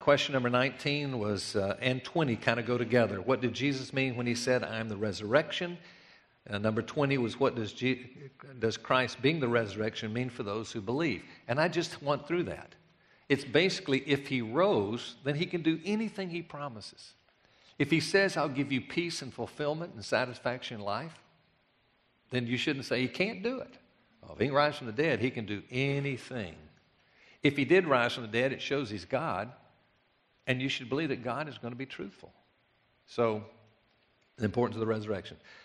question number 19 was, and 20 kind of go together. What did Jesus mean when he said, I am the resurrection? Number 20 was, what does Christ being the resurrection mean for those who believe? And I just went through that. It's basically, if he rose, then he can do anything he promises. If he says, I'll give you peace and fulfillment and satisfaction in life, then you shouldn't say he can't do it. Well, if he can rise from the dead, he can do anything. If he did rise from the dead, it shows he's God, and you should believe that God is going to be truthful. So, the importance of the resurrection.